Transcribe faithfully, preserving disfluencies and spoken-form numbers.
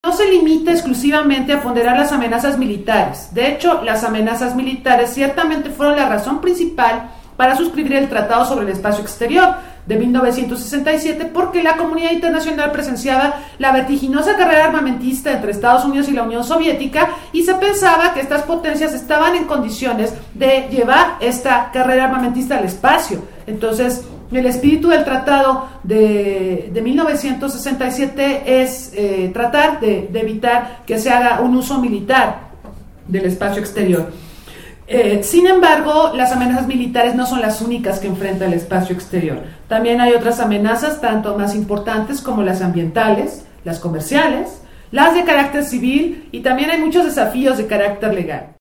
no se limita exclusivamente a ponderar las amenazas militares. De hecho, las amenazas militares ciertamente fueron la razón principal para suscribir el Tratado sobre el Espacio Exterior de mil novecientos sesenta y siete, porque la comunidad internacional presenciaba la vertiginosa carrera armamentista entre Estados Unidos y la Unión Soviética, y se pensaba que estas potencias estaban en condiciones de llevar esta carrera armamentista al espacio. Entonces, el espíritu del Tratado de, de mil novecientos sesenta y siete es eh, tratar de, de evitar que se haga un uso militar del espacio exterior. Eh, sin embargo, las amenazas militares no son las únicas que enfrenta el espacio exterior. También hay otras amenazas, tanto más importantes como las ambientales, las comerciales, las de carácter civil, y también hay muchos desafíos de carácter legal.